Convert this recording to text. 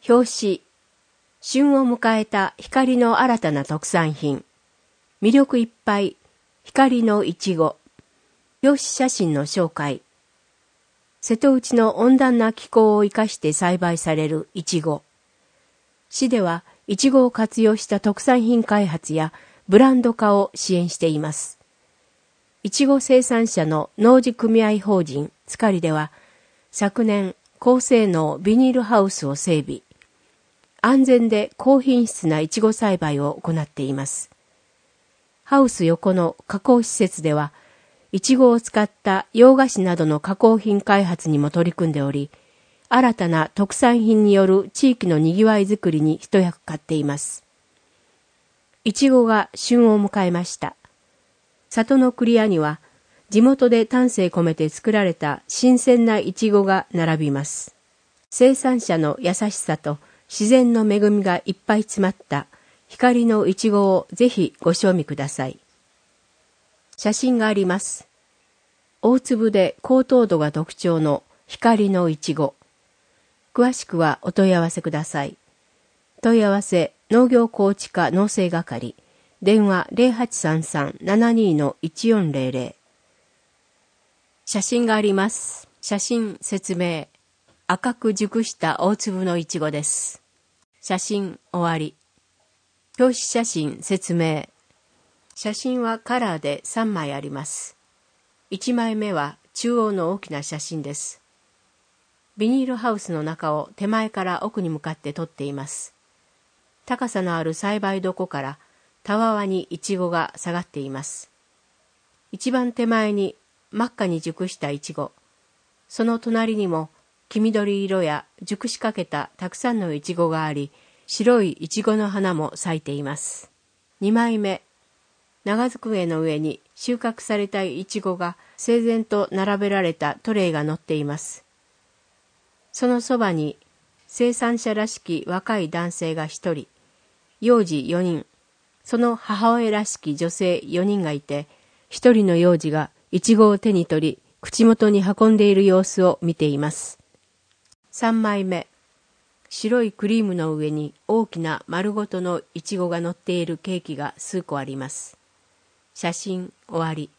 表紙、旬を迎えた光の新たな特産品。魅力いっぱい、光のいちご。表紙写真の紹介。瀬戸内の温暖な気候を生かして栽培されるいちご。市では、いちごを活用した特産品開発やブランド化を支援しています。いちご生産者の農事組合法人つかりでは、昨年、高性能ビニールハウスを整備。安全で高品質ないちご栽培を行っています。ハウス横の加工施設では、いちごを使った洋菓子などの加工品開発にも取り組んでおり、新たな特産品による地域のにぎわいづくりに一役買っています。いちごが旬を迎えました。里の栗屋には、地元で丹精込めて作られた新鮮ないちごが並びます。生産者の優しさと自然の恵みがいっぱい詰まった光のいちごをぜひご賞味ください。写真があります。大粒で高糖度が特徴の光のいちご。詳しくはお問い合わせください。問い合わせ農業高地課農政係。電話 0833-72-1400。写真があります。写真説明。赤く熟した大粒のいちごです。写真終わり。表紙写真説明。写真はカラーで3枚あります。1枚目は中央の大きな写真です。ビニールハウスの中を手前から奥に向かって撮っています。高さのある栽培床からたわわにいちごが下がっています。一番手前に真っ赤に熟したいちご。その隣にも黄緑色や熟しかけたたくさんのいちごがあり、白いいちごの花も咲いています。2枚目。長机の上に収穫されたいちごが整然と並べられたトレイが載っています。そのそばに生産者らしき若い男性が1人、幼児4人、その母親らしき女性4人がいて、1人の幼児がいちごを手に取り、口元に運んでいる様子を見ています。3枚目。白いクリームの上に大きな丸ごとのいちごが乗っているケーキが数個あります。写真終わり。